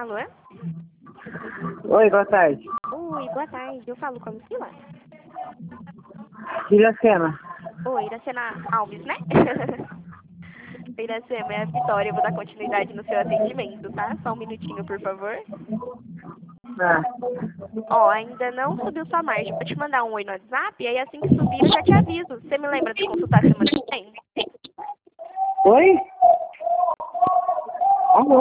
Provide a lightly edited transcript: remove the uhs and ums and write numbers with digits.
Alô? Oi, boa tarde. Oi, boa tarde. Eu falo com a Lucila? Iracema. Oi, Iracema Alves, né? Iracema, é a Vitória. Eu vou dar continuidade no seu atendimento, tá? Só um minutinho, por favor. Ah, Ó, ainda não subiu sua margem. Vou te mandar um oi no WhatsApp e aí assim que subir eu já te aviso. Você me lembra de consultar semana que vem? oi?